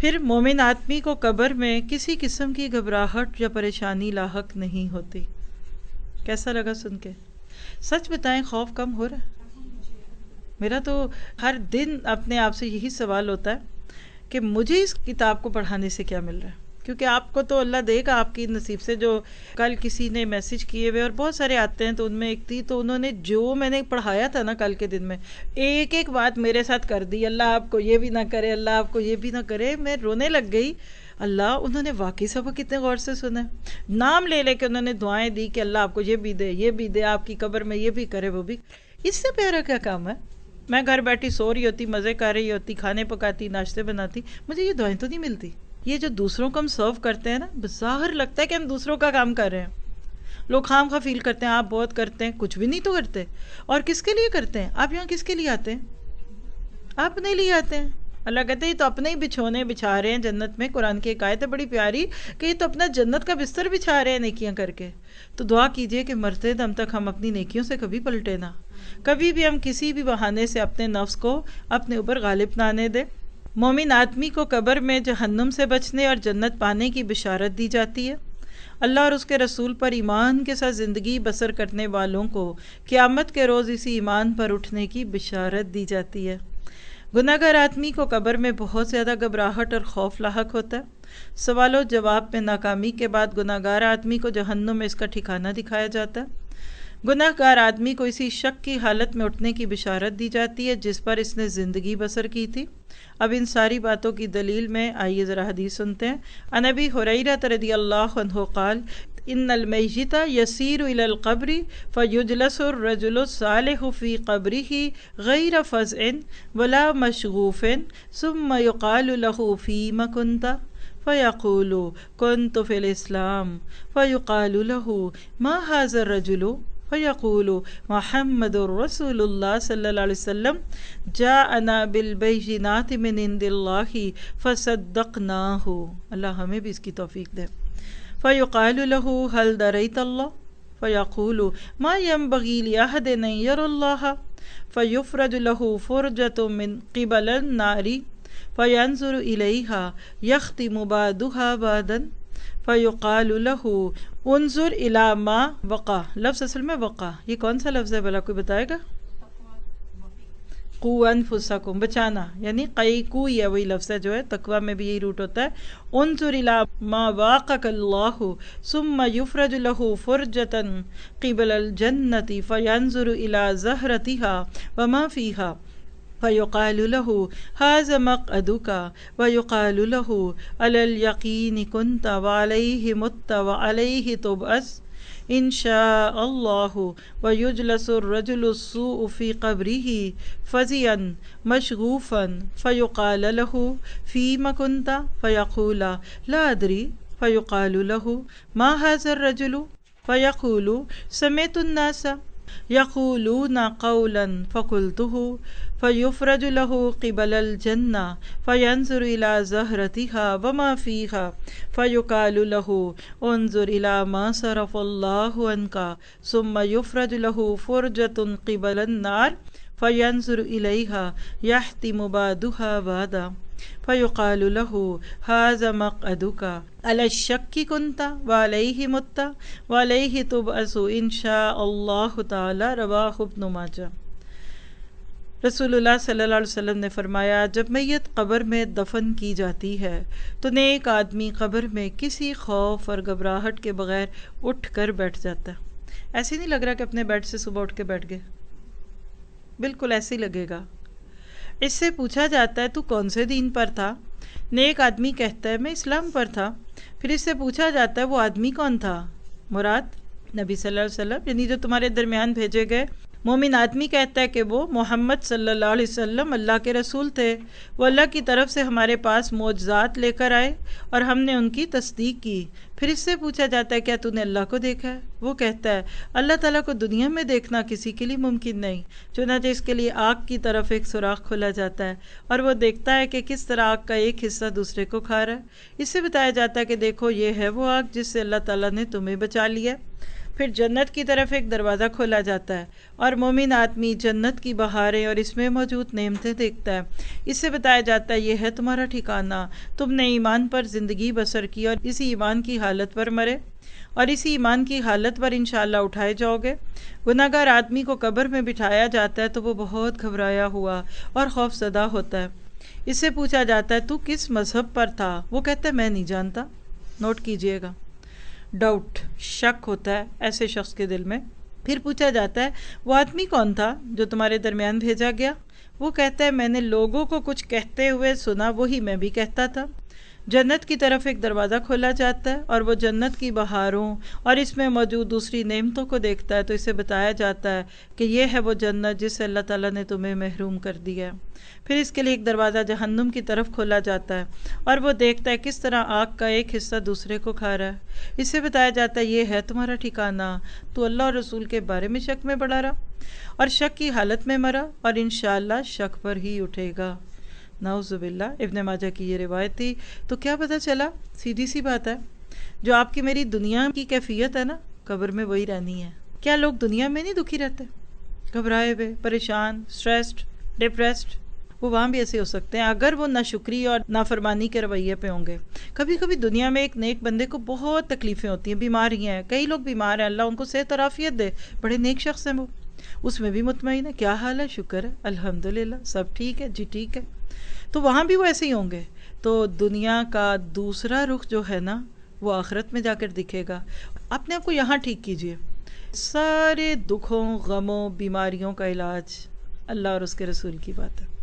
پھر مومن آدمی کو قبر میں کسی قسم کی گھبراہٹ یا پریشانی لاحق نہیں ہوتی۔ کیسا لگا سن کے؟ سچ بتائیں، خوف کم ہو رہا ہے؟ میرا تو ہر دن اپنے آپ سے یہی سوال ہوتا ہے کہ مجھے اس کتاب کو پڑھانے سے کیا مل رہا ہے، کیونکہ آپ کو تو اللہ دے گا آپ کی نصیب سے۔ جو کل کسی نے میسج کیے ہوئے اور بہت سارے آتے ہیں، تو ان میں ایک تھی، تو انہوں نے جو میں نے پڑھایا تھا نا کل کے دن میں، ایک ایک بات میرے ساتھ کر دی، اللہ آپ کو یہ بھی نہ کرے، اللہ آپ کو یہ بھی نہ کرے۔ میں رونے لگ گئی، اللہ انہوں نے واقعی سب کتنے غور سے سنا ہے، نام لے لے کے انہوں نے دعائیں دی کہ اللہ آپ کو یہ بھی دے، یہ بھی دے، آپ کی قبر میں یہ بھی کرے، وہ بھی۔ اس سے پیارا کیا کام ہے؟ میں گھر بیٹھی سو رہی ہوتی، مزے کر رہی ہوتی، کھانے پکاتی، ناشتے بناتی، مجھے یہ دعائیں تو نہیں ملتی۔ یہ جو دوسروں کو ہم سرو کرتے ہیں نا، بظاہر لگتا ہے کہ ہم دوسروں کا کام کر رہے ہیں، لوگ خام خواہ فیل کرتے ہیں آپ بہت کرتے ہیں، کچھ بھی نہیں تو کرتے۔ اور کس کے لیے کرتے ہیں آپ؟ یہاں کس کے لیے آتے ہیں؟ آپ اپنے لیے آتے ہیں۔ اللہ کہتے ہیں یہ تو اپنے ہی بچھونے بچھا رہے ہیں جنت میں۔ قرآن کی ایک آیت ہے بڑی پیاری کہ یہ تو اپنا جنت کا بستر بچھا رہے ہیں نیکیاں کر کے۔ تو دعا کیجئے کہ مرتے دم تک ہم اپنی نیکیوں سے کبھی پلٹے نہ، کبھی بھی ہم کسی بھی بہانے سے اپنے نفس کو اپنے اوپر غالب نہ آنے دیں۔ مومن آدمی کو قبر میں جہنم سے بچنے اور جنت پانے کی بشارت دی جاتی ہے۔ اللہ اور اس کے رسول پر ایمان کے ساتھ زندگی بسر کرنے والوں کو قیامت کے روز اسی ایمان پر اٹھنے کی بشارت دی جاتی ہے۔ گناہ گار آدمی کو قبر میں بہت زیادہ گھبراہٹ اور خوف لاحق ہوتا ہے۔ سوال و جواب میں ناکامی کے بعد گناہ گار آدمی کو جہنم میں اس کا ٹھکانہ دکھایا جاتا ہے۔ گناہ گار آدمی کو اسی شک کی حالت میں اٹھنے کی بشارت دی جاتی ہے جس پر اس نے زندگی بسر کی تھی۔ اب ان ساری باتوں کی دلیل میں آئیے ذرا حدیث سنتے ہیں۔ عن ابی ہریرہ رضی اللہ عنہ قال ان المیت یسیر الی القبر فیجلس الرجل الصالح فی قبرہ غیر فزع ولا مشغوف ثم یقال له فیم کنت فیقول کنت فی الاسلام فیقال له ما ھذا الرجل فیقول محمد رسول اللہ صلی اللہ علیہ وسلم جاءنا بالبینات من عند اللہ فصدقناہ۔ اللہ ہمیں بھی اس کی توفیق دے۔ فیقال له هل دريت الله فیقول ما ينبغي لأحد أن يرى الله فیفرج له فرجة من قبل النار فینظر إلیها یختم بعضها بعضا فیقال له انظر الی ما وقع۔ لفظ اصل میں وقع، یہ کون سا لفظ ہے بھلا کوئی بتائے گا؟ قو انفسکم، بچانا، یعنی قی کوئی ہے، وہی لفظ ہے جو ہے تقویٰ میں بھی یہی روٹ ہوتا ہے۔ انظر الی ما واقعک اللہ ثم یفرج له فرجة قبل الجنة فینظر الی زہرتها وما فیها فیقال له ھذا مقعدک ویقال له علی الیقین کنت وعلیہ مت وعلیہ تبعث ان شاء اللہ ویجلس الرجل السوء فی قبرہ فزعا مشغوفا فیقال له فیم کنت فیقول لا ادری فیقال له ما ھذا الرجل فیقول سمعت الناس یقولون قولا فقلته فیفرج له قبل الجنة فینظر الی زہرتها وما فیها فیقال له انظر الی ما صرف اللہ عنک ثم یفرج له فرجة قبل النار فینظر الیها یحتم بعضها بعضا فیقال له ھذا مقعدک علی الشک کنت وعلیہ مت وعلیہ تبعث ان شاء اللہ تعالی۔ رواہ ابن ماجہ۔ رسول اللہ صلی اللہ علیہ وسلم نے فرمایا جب میت قبر میں دفن کی جاتی ہے تو نیک آدمی قبر میں کسی خوف اور گھبراہٹ کے بغیر اٹھ کر بیٹھ جاتا ہے۔ ایسے نہیں لگ رہا کہ اپنے بیڈ سے صبح اٹھ کے بیٹھ گئے، بالکل ایسے ہی لگے گا۔ اس سے پوچھا جاتا ہے تو کون سے دین پر تھا؟ نیک آدمی کہتا ہے میں اسلام پر تھا۔ پھر اس سے پوچھا جاتا ہے وہ آدمی کون تھا؟ مراد نبی صلی اللہ علیہ وسلم، یعنی جو تمہارے درمیان بھیجے گئے۔ مومن آدمی کہتا ہے کہ وہ محمد صلی اللہ علیہ وسلم اللہ کے رسول تھے، وہ اللہ کی طرف سے ہمارے پاس معجزات لے کر آئے اور ہم نے ان کی تصدیق کی۔ پھر اس سے پوچھا جاتا ہے کیا تو نے اللہ کو دیکھا ہے؟ وہ کہتا ہے اللہ تعالیٰ کو دنیا میں دیکھنا کسی کے لیے ممکن نہیں، چنانچہ اس کے لیے آگ کی طرف ایک سوراخ کھولا جاتا ہے اور وہ دیکھتا ہے کہ کس طرح آگ کا ایک حصہ دوسرے کو کھا رہا ہے۔ اس سے بتایا جاتا ہے کہ دیکھو یہ ہے وہ آگ جس سے اللہ تعالیٰ نے تمہیں بچا لیا۔ پھر جنت کی طرف ایک دروازہ کھولا جاتا ہے اور مومن آدمی جنت کی بہاریں اور اس میں موجود نعمتیں دیکھتا ہے. اس سے بتایا جاتا ہے یہ ہے تمہارا ٹھکانہ، تم نے ایمان پر زندگی بسر کی اور اسی ایمان کی حالت پر مرے اور اسی ایمان کی حالت پر انشاءاللہ اٹھائے جاؤ گے. گناہگار آدمی کو قبر میں بٹھایا جاتا ہے تو وہ بہت گھبرایا ہوا اور خوف زدہ ہوتا ہے. اس سے پوچھا جاتا ہے تو کس مذہب پر تھا؟ وہ کہتا ہے میں نہیں جانتا. نوٹ کیجئے گا، ڈاؤٹ، شک ہوتا ہے ایسے شخص کے دل میں. پھر پوچھا جاتا ہے وہ آدمی کون تھا جو تمہارے درمیان بھیجا گیا؟ وہ کہتا ہے میں نے لوگوں کو کچھ کہتے ہوئے سنا، وہی میں بھی کہتا تھا. جنت کی طرف ایک دروازہ کھولا جاتا ہے اور وہ جنت کی بہاروں اور اس میں موجود دوسری نعمتوں کو دیکھتا ہے تو اسے بتایا جاتا ہے کہ یہ ہے وہ جنت جس سے اللہ تعالیٰ نے تمہیں محروم کر دیا ہے. پھر اس کے لیے ایک دروازہ جہنم کی طرف کھولا جاتا ہے اور وہ دیکھتا ہے کس طرح آگ کا ایک حصہ دوسرے کو کھا رہا ہے. اس سے بتایا جاتا ہے یہ ہے تمہارا ٹھکانہ، تو اللہ اور رسول کے بارے میں شک میں پڑا رہا اور شک کی حالت میں مرا اور انشاءاللہ شک پر ہی اٹھے گا. نعوذ باللہ. ابن ماجہ کی یہ روایت تھی. تو کیا پتہ چلا؟ سیدھی سی بات ہے، جو آپ کی میری دنیا کی کیفیت ہے نا، قبر میں وہی رہنی ہے. کیا لوگ دنیا میں نہیں دکھی رہتے، گھبرائے ہوئے، پریشان، سٹریسڈ، ڈپریسڈ؟ وہ وہاں بھی ایسے ہو سکتے ہیں اگر وہ ناشکری اور نافرمانی کے رویے پہ ہوں گے. کبھی کبھی دنیا میں ایک نیک بندے کو بہت تکلیفیں ہوتی ہیں، بیماری ہیں، کئی لوگ بیمار ہیں، اللہ ان کو صحت اور عافیت دے، بڑے نیک شخص ہیں وہ، اس میں بھی مطمئن ہے، کیا حال ہے، شکر ہے، الحمدللہ، سب ٹھیک ہے جی، ٹھیک ہے. تو وہاں بھی وہ ایسے ہی ہوں گے. تو دنیا کا دوسرا رخ جو ہے نا وہ آخرت میں جا کر دکھے گا. اپنے آپ کو یہاں ٹھیک کیجئے. سارے دکھوں، غموں، بیماریوں کا علاج اللہ اور اس کے رسول کی بات ہے.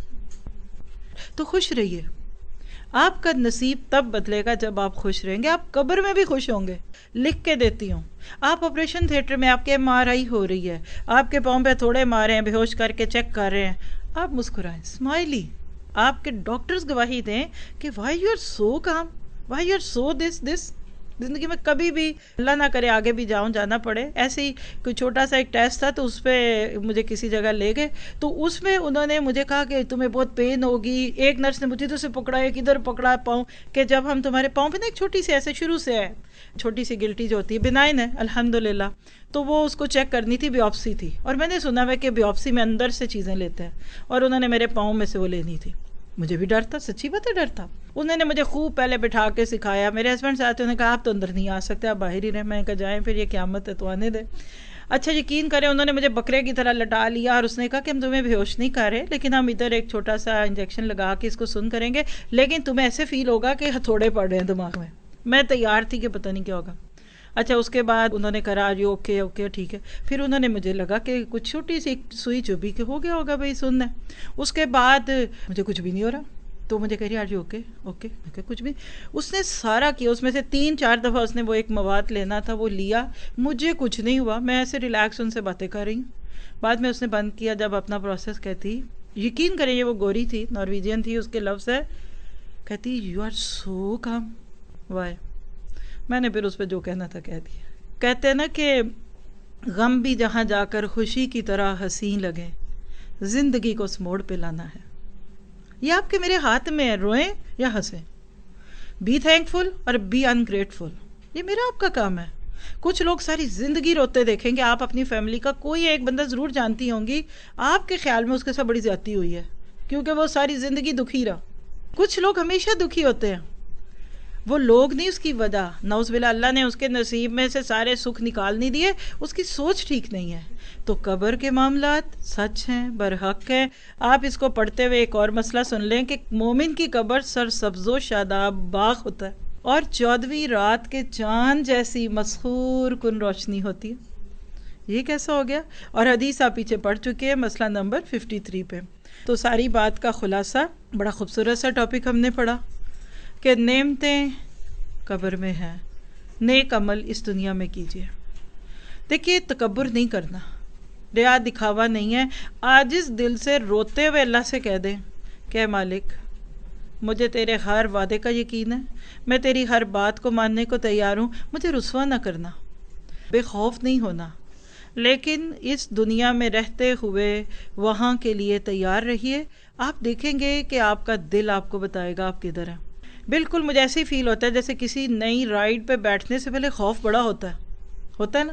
تو خوش رہیے. آپ کا نصیب تب بدلے گا جب آپ خوش رہیں گے. آپ قبر میں بھی خوش ہوں گے. لکھ کے دیتی ہوں، آپ آپریشن تھیٹر میں آپ کے MRI ہو رہی ہے، آپ کے پاؤں پہ تھوڑے مارے ہیں، بے ہوش کر کے چیک کر رہے ہیں، آپ مسکرائیں، اسمائلی. آپ کے ڈاکٹرز گواہی دیں کہ why you are so calm, why you are so this. زندگی میں کبھی بھی اللہ نہ کرے آگے بھی جانا پڑے. ایسے ہی کوئی چھوٹا سا ایک ٹیسٹ تھا تو اس پہ مجھے کسی جگہ لے گئے تو اس میں انہوں نے مجھے کہا کہ تمہیں بہت پین ہوگی. ایک نرس نے مجھے تو سے پکڑا، ایک ادھر پکڑا پاؤں، کہ جب ہم تمہارے پاؤں پہ نا ایک چھوٹی سی ایسے شروع سے ہے چھوٹی سی گلٹی جو ہوتی ہے، بنائن ہے الحمدللہ، تو وہ اس کو چیک کرنی تھی، بیوپسی تھی. اور میں نے سنا ہے کہ بیوپسی میں اندر سے چیزیں لیتے ہیں اور انہوں نے میرے پاؤں میں سے وہ لینی تھی. مجھے بھی ڈر تھا، سچی بات ہے ڈر تھا. انہوں نے مجھے خوب پہلے بٹھا کے سکھایا. میرے ہسبینڈ سے آتے انہوں نے کہا آپ تو اندر نہیں آ سکتے، آپ باہر ہی رہیں. میں نے کہا جائیں پھر، یہ قیامت ہے تو آنے دیں. اچھا یقین کریں انہوں نے مجھے بکرے کی طرح لٹا لیا اور اس نے کہا کہ ہم تمہیں بے ہوش نہیں کر رہے، لیکن ہم ادھر ایک چھوٹا سا انجیکشن لگا کے اس کو سن کریں گے، لیکن تمہیں ایسے فیل ہوگا کہ ہتھوڑے پڑ رہے ہیں دماغ میں. میں تیار تھی کہ پتہ نہیں کیا ہوگا. اچھا اس کے بعد انہوں نے کہا آج اوکے اوکے ٹھیک ہے. پھر انہوں نے مجھے لگا کہ کچھ چھوٹی سی سوئی چبھی کہ ہو گیا ہوگا بھائی سننا. اس کے بعد مجھے کچھ بھی نہیں ہو رہا تو مجھے کہہ رہی آج اوکے اوکے اوکے کچھ بھی. اس نے سارا کیا، اس میں سے 3-4 دفعہ اس نے وہ ایک مواد لینا تھا وہ لیا، مجھے کچھ نہیں ہوا. میں ایسے ریلیکس ان سے باتیں کر رہی ہوں. بعد میں اس نے بند کیا جب اپنا پروسیس. کہتی یقین کریں یہ وہ گوری تھی، نارویجین تھی، اس کے لفظ ہے، کہتی you are so calm. Why? میں نے پھر اس پہ جو کہنا تھا کہہ دیا. کہتے ہیں نا کہ غم بھی جہاں جا کر خوشی کی طرح حسین لگے، زندگی کو اس موڑ پہ لانا ہے. یہ آپ کے میرے ہاتھ میں ہے، روئیں یا ہنسیں، بی تھینک فل اور بی انگریٹفل. یہ میرا آپ کا کام ہے. کچھ لوگ ساری زندگی روتے دیکھیں گے. آپ اپنی فیملی کا کوئی ایک بندہ ضرور جانتی ہوں گی آپ کے خیال میں اس کے ساتھ بڑی زیادتی ہوئی ہے کیونکہ وہ ساری زندگی دکھی رہا. کچھ لوگ ہمیشہ دکھی ہوتے ہیں، وہ لوگ نہیں اس کی وجہ. نعوذ باللہ، اللہ نے اس کے نصیب میں سے سارے سکھ نکال نہیں دیے، اس کی سوچ ٹھیک نہیں ہے. تو قبر کے معاملات سچ ہیں، برحق ہیں. آپ اس کو پڑھتے ہوئے ایک اور مسئلہ سن لیں کہ مومن کی قبر سرسبز و شاداب باغ ہوتا ہے اور 14ویں رات کے چاند جیسی مسحور کن روشنی ہوتی ہے. یہ کیسا ہو گیا؟ اور حدیث آپ پیچھے پڑھ چکے ہیں مسئلہ نمبر 53 پہ. تو ساری بات کا خلاصہ، بڑا خوبصورت سا ٹاپک ہم نے پڑھا کہ نعمتیں قبر میں ہیں، نیک عمل اس دنیا میں کیجیے. دیکھیے تکبر نہیں کرنا، ریا دکھاوا نہیں ہے. عاجز دل سے روتے ہوئے اللہ سے کہہ دیں کہ اے مالک مجھے تیرے ہر وعدے کا یقین ہے، میں تیری ہر بات کو ماننے کو تیار ہوں، مجھے رسوا نہ کرنا. بے خوف نہیں ہونا، لیکن اس دنیا میں رہتے ہوئے وہاں کے لیے تیار رہیے. آپ دیکھیں گے کہ آپ کا دل آپ کو بتائے گا آپ کدھر ہیں. بالکل مجھے ایسے ہی فیل ہوتا ہے جیسے کسی نئی رائڈ پہ بیٹھنے سے پہلے خوف بڑا ہوتا ہے نا.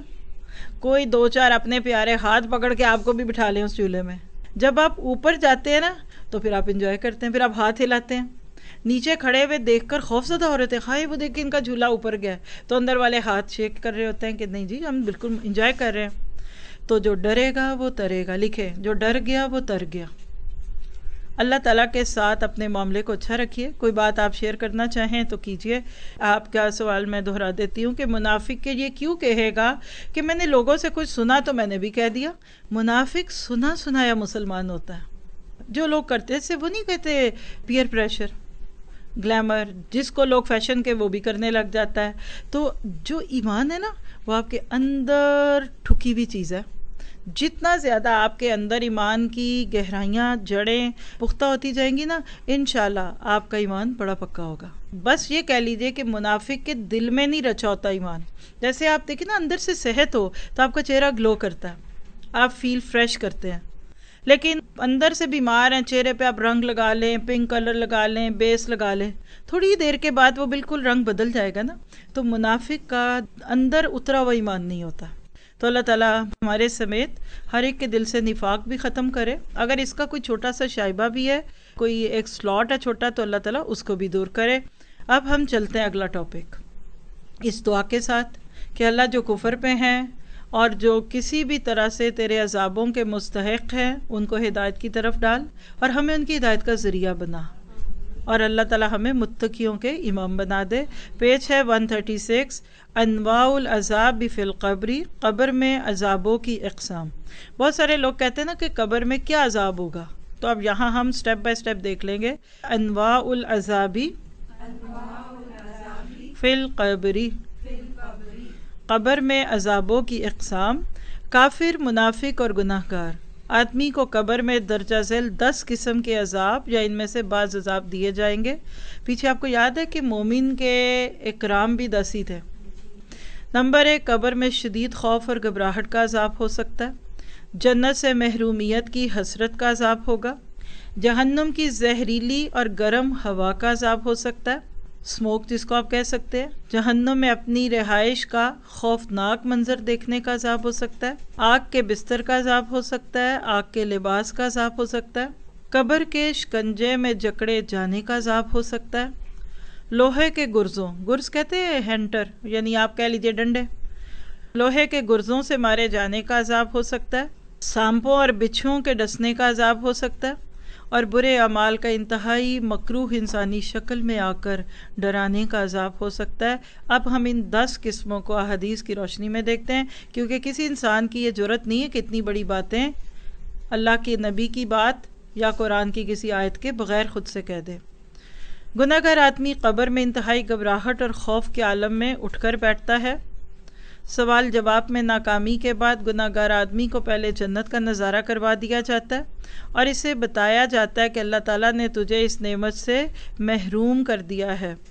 کوئی دو چار اپنے پیارے ہاتھ پکڑ کے آپ کو بھی بٹھا لیں اس چولہے میں. جب آپ اوپر جاتے ہیں نا تو پھر آپ انجوائے کرتے ہیں، پھر آپ ہاتھ ہلاتے ہیں. نیچے کھڑے ہوئے دیکھ کر خوف زدہ ہو رہے تھے، ہائے وہ دیکھ کے ان کا جھولا اوپر گیا ہے، تو اندر والے ہاتھ شیک کر رہے ہوتے ہیں کہ نہیں جی ہم بالکل انجوائے کر رہے ہیں. تو جو ڈرے گا وہ ترے گا، لکھے جو ڈر گیا وہ تر گیا. اللہ تعالیٰ کے ساتھ اپنے معاملے کو اچھا رکھیے. کوئی بات آپ شیئر کرنا چاہیں تو کیجئے. آپ کا سوال میں دہرا دیتی ہوں کہ منافق کے یہ کیوں کہے گا کہ میں نے لوگوں سے کچھ سنا تو میں نے بھی کہہ دیا. منافق سنا سنایا مسلمان ہوتا ہے. جو لوگ کرتے سے وہ نہیں کہتے پیئر پریشر، گلیمر، جس کو لوگ فیشن کے وہ بھی کرنے لگ جاتا ہے. تو جو ایمان ہے نا وہ آپ کے اندر ٹھکی ہوئی چیز ہے. جتنا زیادہ آپ کے اندر ایمان کی گہرائیاں جڑیں پختہ ہوتی جائیں گی نا، انشاءاللہ آپ کا ایمان بڑا پکا ہوگا. بس یہ کہہ لیجئے کہ منافق کے دل میں نہیں رچا ہوتا ایمان. جیسے آپ دیکھیں نا اندر سے صحت ہو تو آپ کا چہرہ گلو کرتا ہے، آپ فیل فریش کرتے ہیں. لیکن اندر سے بیمار ہیں، چہرے پہ آپ رنگ لگا لیں، پنک کلر لگا لیں، بیس لگا لیں، تھوڑی دیر کے بعد وہ بالکل رنگ بدل جائے گا نا. تو منافق کا اندر اترا ہوا ایمان نہیں ہوتا. تو اللہ تعالیٰ ہمارے سمیت ہر ایک کے دل سے نفاق بھی ختم کرے. اگر اس کا کوئی چھوٹا سا شائبہ بھی ہے، کوئی ایک سلاٹ ہے چھوٹا، تو اللہ تعالیٰ اس کو بھی دور کرے. اب ہم چلتے ہیں اگلا ٹاپک اس دعا کے ساتھ کہ اللہ جو کفر پہ ہیں اور جو کسی بھی طرح سے تیرے عذابوں کے مستحق ہیں ان کو ہدایت کی طرف ڈال اور ہمیں ان کی ہدایت کا ذریعہ بنا، اور اللہ تعالیٰ ہمیں متقیوں کے امام بنا دے. پیج ہے 136، انواع العذاب فی القبر، قبر میں عذابوں کی اقسام. بہت سارے لوگ کہتے ہیں نا کہ قبر میں کیا عذاب ہوگا، تو اب یہاں ہم سٹیپ بائی سٹیپ دیکھ لیں گے. انواع العذاب فی القبر، قبر میں عذابوں کی اقسام. کافر، منافق اور گناہ گار آدمی کو قبر میں درجہ ذیل 10 قسم کے عذاب یا ان میں سے بعض عذاب دیے جائیں گے. پیچھے آپ کو یاد ہے کہ مومن کے اکرام بھی 10 ہی تھے. نمبر 1، قبر میں شدید خوف اور گھبراہٹ کا عذاب ہو سکتا ہے. جنت سے محرومیت کی حسرت کا عذاب ہوگا. جہنم کی زہریلی اور گرم ہوا کا عذاب ہو سکتا ہے، اسموک جس کو آپ کہہ سکتے ہیں. جہنم میں اپنی رہائش کا خوفناک منظر دیکھنے کا عذاب ہو سکتا ہے. آگ کے بستر کا عذاب ہو سکتا ہے. آگ کے لباس کا عذاب ہو سکتا ہے. قبر کے شکنجے میں جکڑے جانے کا عذاب ہو سکتا ہے. لوہے کے گرزوں، گرز کہتے ہیں ہینٹر، یعنی آپ کہہ لیجئے ڈنڈے، لوہے کے گرزوں سے مارے جانے کا عذاب ہو سکتا ہے. سانپوں اور بچھوؤں کے ڈسنے کا عذاب ہو سکتا ہے. اور برے اعمال کا انتہائی مکروہ انسانی شکل میں آ کر ڈرانے کا عذاب ہو سکتا ہے. اب ہم ان 10 قسموں کو احادیث کی روشنی میں دیکھتے ہیں، کیونکہ کسی انسان کی یہ جرت نہیں ہے کہ اتنی بڑی باتیں اللہ کے نبی کی بات یا قرآن کی کسی آیت کے بغیر خود سے کہہ دے. گناہ گار آدمی قبر میں انتہائی گھبراہٹ اور خوف کے عالم میں اٹھ کر بیٹھتا ہے. سوال جواب میں ناکامی کے بعد گناہ گار آدمی کو پہلے جنت کا نظارہ کروا دیا جاتا ہے اور اسے بتایا جاتا ہے کہ اللہ تعالیٰ نے تجھے اس نعمت سے محروم کر دیا ہے.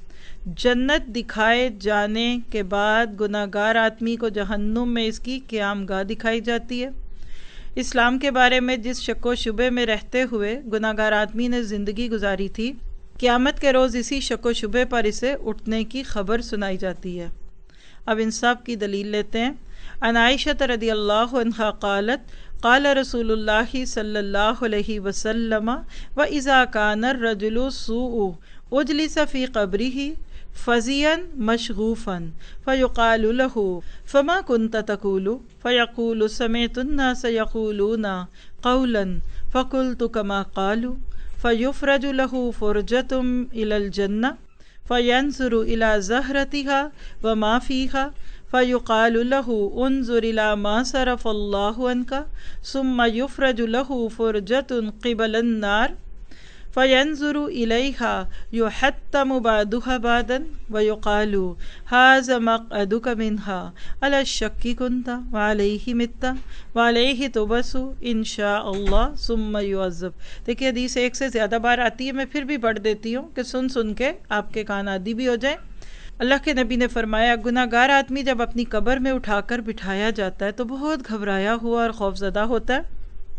جنت دکھائے جانے کے بعد گناہ گار آدمی کو جہنم میں اس کی قیام گاہ دکھائی جاتی ہے. اسلام کے بارے میں جس شک و شبے میں رہتے ہوئے گناہ گار آدمی نے زندگی گزاری تھی، قیامت کے روز اسی شک و شبے پر اسے اٹھنے کی خبر سنائی جاتی ہے. اب ان سب کی دلیل لیتے ہیں. عن عائشہ رضی اللہ عنہا قالت قال رسول اللہ صلی اللہ علیہ وسلم وَإِذَا كَانَ الرَّجُلُ سُوءُ اُجْلِسَ فِي قَبْرِهِ فَزِيًا مَشْغُوفًا فَيُقَالُ لَهُ فَمَا كُنْتَ تَقُولُ فَيَقُولُ سَمِعْتُ النَّاسَ يَقُولُونَ قَوْلًا فَقُلْتُ كَمَا قَالُوا فَيُفْرَجُ لَهُ فُرْجَةٌ إِلَى الْجَنَّةِ فَيَنْظُرُ إِلَى زَهْرَتِهَا وَمَا فِيهَا فَيُقَالُ لَهُ انظُرْ إِلَى مَا صَرَفَ اللَّهُ عَنْكَ ثُمَّ يُفْرَجُ لَهُ فُرْجَةٌ قِبَلَ النَّارِ فَيَنْظُرُ إِلَيْهَا يُحَتَّمُ بَعْضُهَا بَعْضًا وَيُقَالُ هَذَا مَقْعَدُكَ مِنْهَا عَلَى الشَّكِّ كُنْتَ وَعَلَيْهِ مِتَّ وَعَلَيْهِ تُبْعَثُ إِنْ شَاءَ اللَّهُ ثُمَّ يُعَذَّبُ. دیکھیے حدیث ایک سے زیادہ بار آتی ہے، میں پھر بھی پڑھ دیتی ہوں کہ سن کے آپ کے کان عادی بھی ہو جائیں. اللہ کے نبی نے فرمایا گناہ گار آدمی جب اپنی قبر میں اٹھا کر بٹھایا جاتا ہے تو بہت گھبرایا ہوا اور خوفزدہ ہوتا ہے.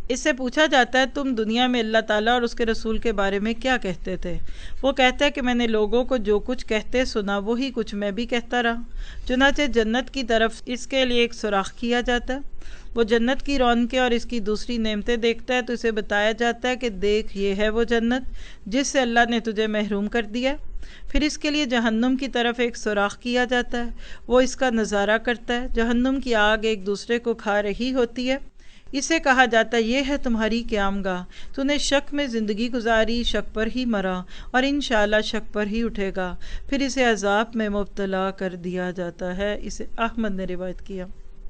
اس سے پوچھا جاتا ہے تم دنیا میں اللہ تعالیٰ اور اس کے رسول کے بارے میں کیا کہتے تھے؟ وہ کہتا ہے کہ میں نے لوگوں کو جو کچھ کہتے سنا وہی کچھ میں بھی کہتا رہا۔ چنانچہ جنت کی طرف اس کے لیے ایک سوراخ کیا جاتا ہے، وہ جنت کی رونقیں اور اس کی دوسری نعمتیں دیکھتا ہے تو اسے بتایا جاتا ہے کہ دیکھ یہ ہے وہ جنت جس سے اللہ نے تجھے محروم کر دیا۔ پھر اس کے لیے جہنم کی طرف ایک سوراخ کیا جاتا ہے، وہ اس کا نظارہ کرتا ہے، جہنم کی آگ ایک دوسرے کو کھا رہی ہوتی ہے۔ اسے کہا جاتا ہے یہ ہے تمہاری قیام گاہ، تو نے شک میں زندگی گزاری، شک پر ہی مرا اور انشاءاللہ شک پر ہی اٹھے گا۔ پھر اسے عذاب میں مبتلا کر دیا جاتا ہے۔ اسے احمد نے روایت کیا۔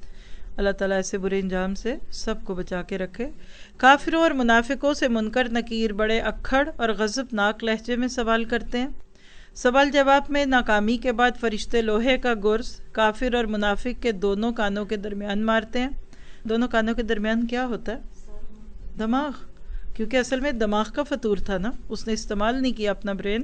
اللہ تعالیٰ ایسے برے انجام سے سب کو بچا کے رکھے۔ کافروں اور منافقوں سے منکر نکیر بڑے اکھڑ اور غضبناک لہجے میں سوال کرتے ہیں۔ سوال جواب میں ناکامی کے بعد فرشتے لوہے کا گرز کافر اور منافق کے دونوں کانوں کے درمیان مارتے ہیں۔ دونوں کانوں کے درمیان کیا ہوتا ہے؟ دماغ، کیونکہ اصل میں دماغ کا فطور تھا نا، اس نے استعمال نہیں کیا اپنا برین،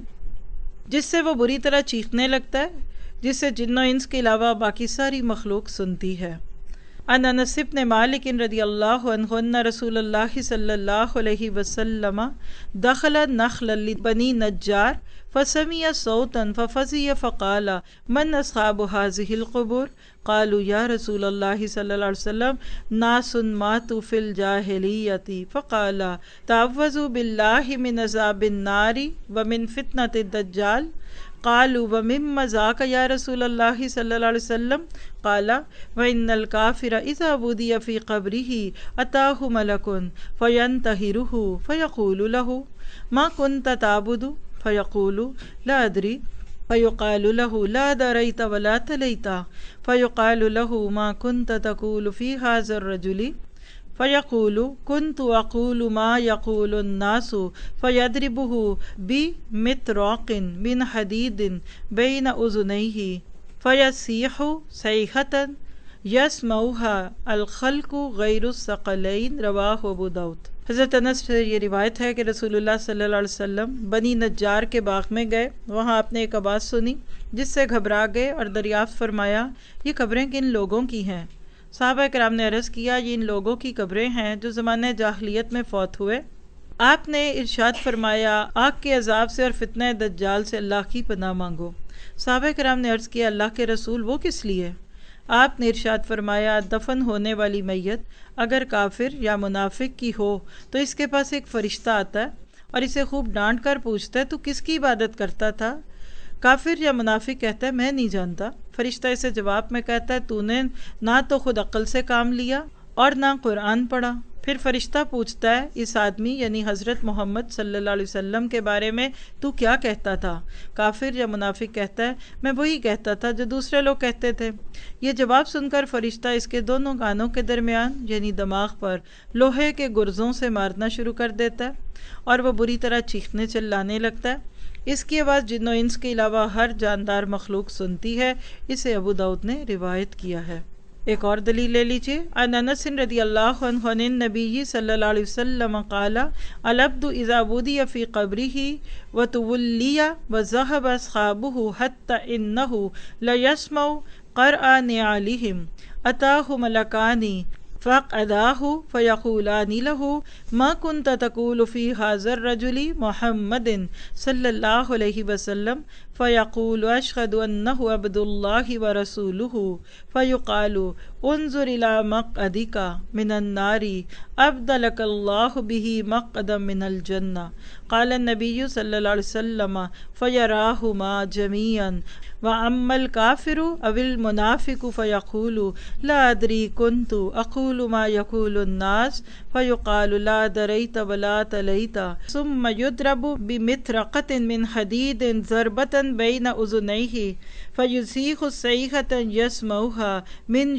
جس سے وہ بری طرح چیخنے لگتا ہے، جس سے جن و انس کے علاوہ باقی ساری مخلوق سنتی ہے۔ ان انس بن مالک رضی اللہ عنہ ان رسول اللہ صلی اللہ علیہ وسلم دخل نخل لبنی نجار فسمع صوتا ففزع فقال من اصحاب هذه القبور قالوا یا رسول اللہ صلی اللہ علیہ وسلم ناس ماتوا فی الجاہلیۃ فقال تعوذوا باللہ من عذاب النار ومن فتنة الدجال قالوا ومما ذاک یا رسول اللہ صلی اللہ علیہ وسلم قال وإن الكافر إذا وضع في قبره أتاه ملك فينتهره فيقول له ما كنت تعبد فيقول لا أدري فيقال له لا دريت ولا تليت فيقال له ما كنت تقول في هذا الرجل فيقول كنت أقول ما يقول الناس فيضربه بمطرق من حديد بين أذنيه فيصيح صيحة يسمعها الخلق غير الثقلين رواہ ابو داؤد۔ حضرت انس سے یہ روایت ہے کہ رسول اللہ صلی اللہ علیہ وسلم بنی نجار کے باغ میں گئے، وہاں آپ نے ایک آواز سنی جس سے گھبرا گئے اور دریافت فرمایا یہ قبریں کن لوگوں کی ہیں؟ صحابہ کرام نے عرض کیا یہ ان لوگوں کی قبریں ہیں جو زمانہ جاہلیت میں فوت ہوئے۔ آپ نے ارشاد فرمایا آگ کے عذاب سے اور فتنہ دجال سے اللہ کی پناہ مانگو۔ صحابہ کرام نے عرض کیا اللہ کے رسول وہ کس لیے؟ آپ نے ارشاد فرمایا دفن ہونے والی میت اگر کافر یا منافق کی ہو تو اس کے پاس ایک فرشتہ آتا ہے اور اسے خوب ڈانٹ کر پوچھتا ہے تو کس کی عبادت کرتا تھا؟ کافر یا منافق کہتا ہے میں نہیں جانتا۔ فرشتہ اسے جواب میں کہتا ہے تو نے نہ تو خود عقل سے کام لیا اور نہ قرآن پڑھا۔ پھر فرشتہ پوچھتا ہے اس آدمی یعنی حضرت محمد صلی اللہ علیہ وسلم کے بارے میں تو کیا کہتا تھا؟ کافر یا منافق کہتا ہے میں وہی کہتا تھا جو دوسرے لوگ کہتے تھے۔ یہ جواب سن کر فرشتہ اس کے دونوں کانوں کے درمیان یعنی دماغ پر لوہے کے گرزوں سے مارنا شروع کر دیتا ہے اور وہ بری طرح چیخنے چلانے لگتا ہے۔ اس کی آواز جن و انس کے علاوہ ہر جاندار مخلوق سنتی ہے۔ اسے ابو داؤد نے روایت کیا ہے۔ ایک اور دلیل لے لیجیے۔ ان انس رضی اللہ عنہ عن النبی صلی اللہ علیہ وسلم قال العبد اذا وضع في قبره وتولي وذهب اصحابه حتى انه ليسمع قرع نعالهم اتاه ملكان فقعداه فيقولان له ما كنت تقول في هذا الرجل محمد صلی اللہ علیہ وسلم فيقول اشهد انه عبد الله ورسوله فيقال انظر الى مقعدك من النار ابدلك الله به مقعدا من الجنة قال النبي صلی اللہ علیہ وسلم فيراهما جميعا واما الكافر او المنافق فيقول لا ادري كنت اقول ما يقول الناس فيقال لا دريت ولا تليت ثم يضرب بمطرقة من حديد ضربة بين اذنيه فيصيح صيحة يسمعها من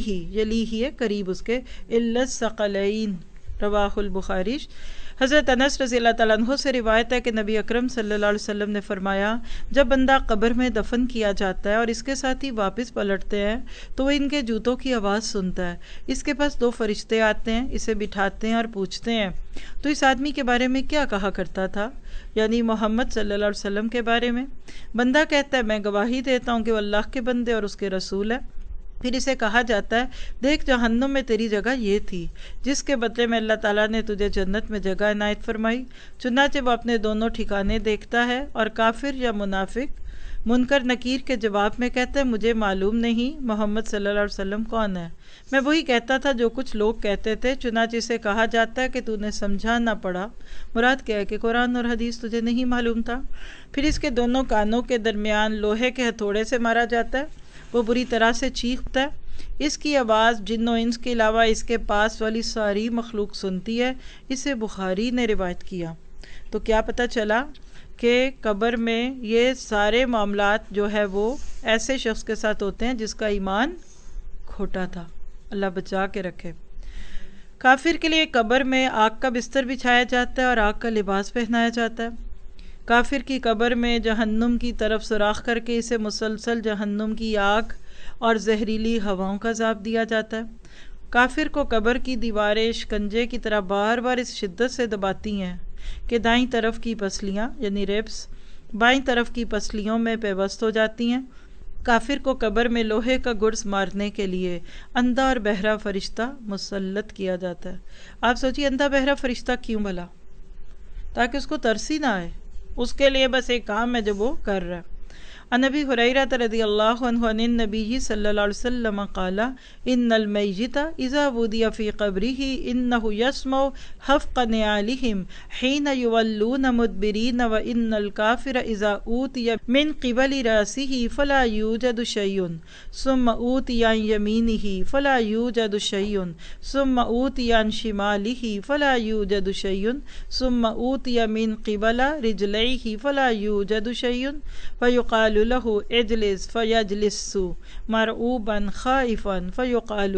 يليه قریب اس کے الا الثقلين رواہ البخاری۔ حضرت انس رضی اللہ تعالیٰ عنہ سے روایت ہے کہ نبی اکرم صلی اللہ علیہ وسلم نے فرمایا جب بندہ قبر میں دفن کیا جاتا ہے اور اس کے ساتھی واپس پلٹتے ہیں تو وہ ان کے جوتوں کی آواز سنتا ہے۔ اس کے پاس دو فرشتے آتے ہیں، اسے بٹھاتے ہیں اور پوچھتے ہیں تو اس آدمی کے بارے میں کیا کہا کرتا تھا؟ یعنی محمد صلی اللہ علیہ وسلم کے بارے میں۔ بندہ کہتا ہے میں گواہی دیتا ہوں کہ وہ اللہ کے بندے اور اس کے رسول ہے۔ پھر اسے کہا جاتا ہے دیکھ جہنم میں تیری جگہ یہ تھی جس کے بدلے میں اللہ تعالیٰ نے تجھے جنت میں جگہ عنایت فرمائی۔ چنانچہ وہ اپنے دونوں ٹھکانے دیکھتا ہے اور کافر یا منافق منکر نکیر کے جواب میں کہتا ہے مجھے معلوم نہیں محمد صلی اللہ علیہ وسلم کون ہے، میں وہی کہتا تھا جو کچھ لوگ کہتے تھے۔ چنانچہ اسے کہا جاتا ہے کہ تو نے سمجھا نہ پڑھا، مراد کیا ہے کہ قرآن اور حدیث تجھے نہیں معلوم تھا۔ پھر اس کے دونوں کانوں کے درمیان لوہے کے ہتھوڑے سے مارا جاتا ہے، وہ بری طرح سے چیختا ہے، اس کی آواز جن و انس کے علاوہ اس کے پاس والی ساری مخلوق سنتی ہے۔ اسے بخاری نے روایت کیا۔ تو کیا پتہ چلا کہ قبر میں یہ سارے معاملات جو ہے وہ ایسے شخص کے ساتھ ہوتے ہیں جس کا ایمان کھوٹا تھا، اللہ بچا کے رکھے۔ کافر کے لیے قبر میں آگ کا بستر بچھایا جاتا ہے اور آگ کا لباس پہنایا جاتا ہے۔ کافر کی قبر میں جہنم کی طرف سوراخ کر کے اسے مسلسل جہنم کی آگ اور زہریلی ہواؤں کا عذاب دیا جاتا ہے۔ کافر کو قبر کی دیواریں شکنجے کی طرح بار بار اس شدت سے دباتی ہیں کہ دائیں طرف کی پسلیاں یعنی ریبس بائیں طرف کی پسلیوں میں پیوست ہو جاتی ہیں۔ کافر کو قبر میں لوہے کا گرز مارنے کے لیے اندھا اور بہرا فرشتہ مسلط کیا جاتا ہے۔ آپ سوچیے اندھا بہرا فرشتہ کیوں بھلا؟ تاکہ اس کو ترس ہی نہ آئے، اس کے لیے بس ایک کام ہے جو وہ کر رہا ہے۔ عن ابی ہریرہ رضی اللہ عنہ عن النبی صلی اللہ علیہ وسلم قال ان المیت اذا وضع فی قبره انه يسمع حفق نعالهم حين يولون مدبرین وان الكافر اذا اوتی من قبل راسه فلا يوجد شيء ثم اوتی عن یمینه فلا يوجد شيء ثم اوتی عن شماله فلا يوجد شيء ثم اوتی من قبل رجليه فلا يوجد شيء فيقال له اجلس فيجلس مرعوبا خائفا فيقال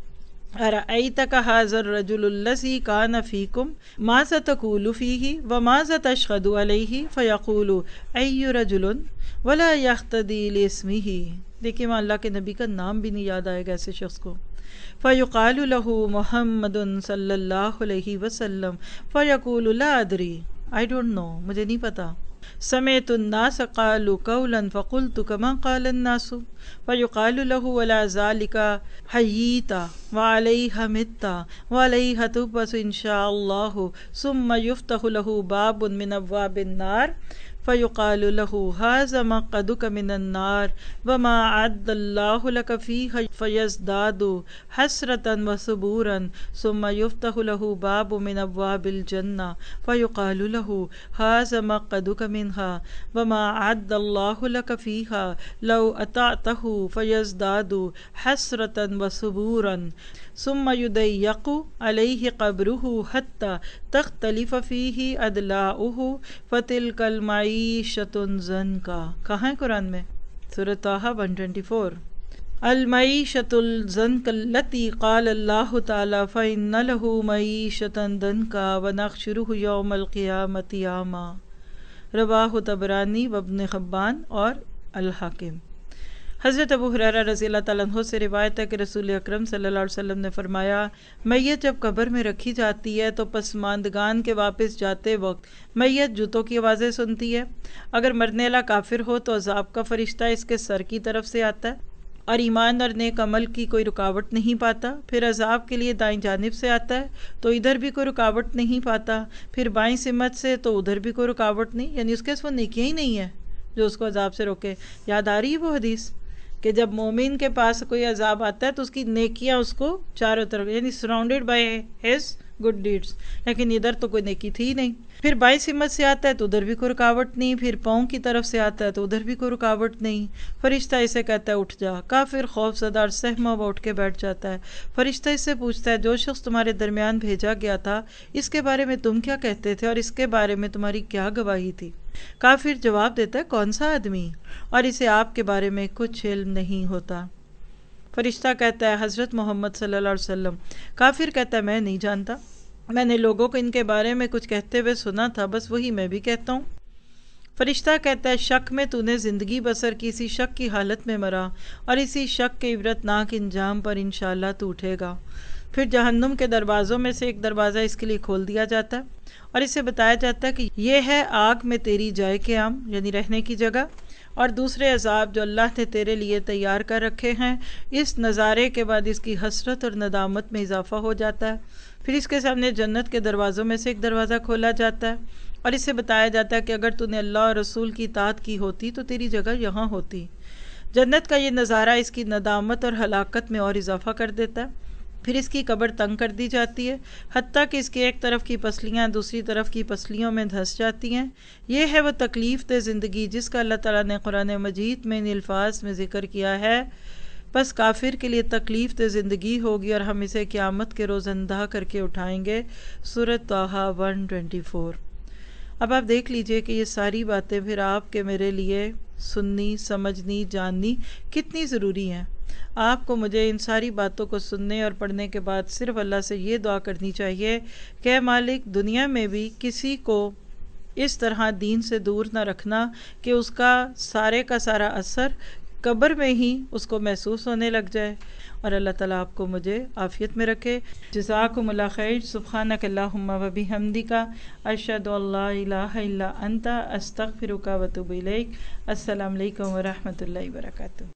أرأيتك هذا الرجل الذي كان فيكم ماذا تقول فيه وماذا تشهد عليه فيقول أي رجل ولا يهتدي لاسمه۔ دیکھیں وہاں اللہ کے نبی کا نام بھی نہیں یاد آئے گا ایسے شخص کو۔ فيقال له محمد صلی اللہ علیہ وسلم فيقول لا أدري I don't know، مجھے نہیں پتا۔ سمعت الناس قالوا قولا فقلت كما قال الناس فيقال له ولا ذلك حييت وعليها مت وعليها تبعث إن شاء الله ثم يفتح له باب من أبواب النار فيقال له هذا مقعدك من النار وما أعد الله لك فيها فيزداد حسرة وثبورا ثم يفتح له باب من أبواب الجنة فيقال له هذا مقعدك منها وما أعد الله لك فيها لو أطعته فيزداد حسرة وثبورا ثم يضيق عليه قبره حتى تختلف فيه أضلاعه فتلك المعيشة الزنكا۔ کہاں ہے قرآن میں؟ سورۃ طٰہٰ 124۔ المعيشة الزنكا التي قال الله تعالى فإن له معيشة ضنكا ونحشره يوم القيامة أعمى، رواہ طبرانی وابن حبان اور الحاکم۔ حضرت ابو ہریرہ رضی اللہ تعالیٰ عنہ سے روایت ہے کہ رسول اکرم صلی اللہ علیہ وسلم نے فرمایا میت جب قبر میں رکھی جاتی ہے تو پسماندگان کے واپس جاتے وقت میت جوتوں کی آوازیں سنتی ہے۔ اگر مرنے والا کافر ہو تو عذاب کا فرشتہ اس کے سر کی طرف سے آتا ہے اور ایمان اور نیک عمل کی کوئی رکاوٹ نہیں پاتا، پھر عذاب کے لیے دائیں جانب سے آتا ہے تو ادھر بھی کوئی رکاوٹ نہیں پاتا، پھر بائیں سمت سے تو ادھر بھی کوئی رکاوٹ نہیں، یعنی اس کے وہ نیکیاں ہی نہیں ہیں جو اس کو عذاب سے روکے۔ یاد آ رہی ہے وہ حدیث کہ جب مومن کے پاس کوئی عذاب آتا ہے تو اس کی نیکیاں اس کو چاروں طرف یعنی surrounded by his good deeds, لیکن ادھر تو کوئی نیکی تھی ہی نہیں۔ پھر بائیں سمت سے آتا ہے تو ادھر بھی کوئی رکاوٹ نہیں، پھر پاؤں کی طرف سے آتا ہے تو ادھر بھی کوئی رکاوٹ نہیں۔ فرشتہ اسے کہتا ہے اٹھ جا، کافر خوف زدہ اور سہما ہوا اٹھ کے بیٹھ جاتا ہے۔ فرشتہ اس سے پوچھتا ہے جو شخص تمہارے درمیان بھیجا گیا تھا اس کے بارے میں تم کیا کہتے تھے اور اس کے بارے میں تمہاری کیا گواہی تھی؟ کافر جواب دیتا ہے کون سا آدمی، اور اسے آپ کے بارے میں کچھ علم نہیں ہوتا۔ فرشتہ کہتا ہے حضرت محمد صلی اللہ علیہ وسلم۔ کافر کہتا ہے میں نہیں جانتا، میں نے لوگوں کو ان کے بارے میں کچھ کہتے ہوئے سنا تھا، بس وہی میں بھی کہتا ہوں۔ فرشتہ کہتا ہے شک میں تو نے زندگی بسر کی، اسی شک کی حالت میں مرا اور اسی شک کے عبرتناک انجام پر انشاءاللہ تو اٹھے گا۔ پھر جہنم کے دروازوں میں سے ایک دروازہ اس کے لیے کھول دیا جاتا ہے اور اسے بتایا جاتا ہے کہ یہ ہے آگ میں تیری جائے قیام یعنی رہنے کی جگہ، اور دوسرے عذاب جو اللہ نے تیرے لیے تیار کر رکھے ہیں۔ اس نظارے کے بعد اس کی حسرت اور ندامت میں اضافہ ہو جاتا ہے۔ پھر اس کے سامنے جنت کے دروازوں میں سے ایک دروازہ کھولا جاتا ہے اور اسے بتایا جاتا ہے کہ اگر تو نے اللہ اور رسول کی اطاعت کی ہوتی تو تیری جگہ یہاں ہوتی۔ جنت کا یہ نظارہ اس کی ندامت اور ہلاکت میں اور اضافہ کر دیتا ہے۔ پھر اس کی قبر تنگ کر دی جاتی ہے، حتیٰ کہ اس کی ایک طرف کی پسلیاں دوسری طرف کی پسلیوں میں دھس جاتی ہیں۔ یہ ہے وہ تکلیف دہ زندگی جس کا اللہ تعالیٰ نے قرآن مجید میں ان الفاظ میں ذکر کیا ہے۔ بس کافر کے لیے تکلیف دہ زندگی ہوگی اور ہم اسے قیامت کے روز اندھا کر کے اٹھائیں گے۔ سورۃ طٰہٰ 124۔ اب آپ دیکھ لیجئے کہ یہ ساری باتیں پھر آپ کے میرے لیے سننی، سمجھنی، جاننی کتنی ضروری ہیں۔ آپ کو مجھے ان ساری باتوں کو سننے اور پڑھنے کے بعد صرف اللہ سے یہ دعا کرنی چاہیے کہ اے مالک، دنیا میں بھی کسی کو اس طرح دین سے دور نہ رکھنا کہ اس کا سارے کا سارا اثر قبر میں ہی اس کو محسوس ہونے لگ جائے، اور اللہ تعالیٰ آپ کو مجھے عافیت میں رکھے۔ جزاکم اللہ خیر۔ سبحانک اللہم و بحمدک، اشہد ان لا الہ الا انت، استغفرک و اتوب الیک۔ السلام علیکم ورحمۃ اللہ وبرکاتہ۔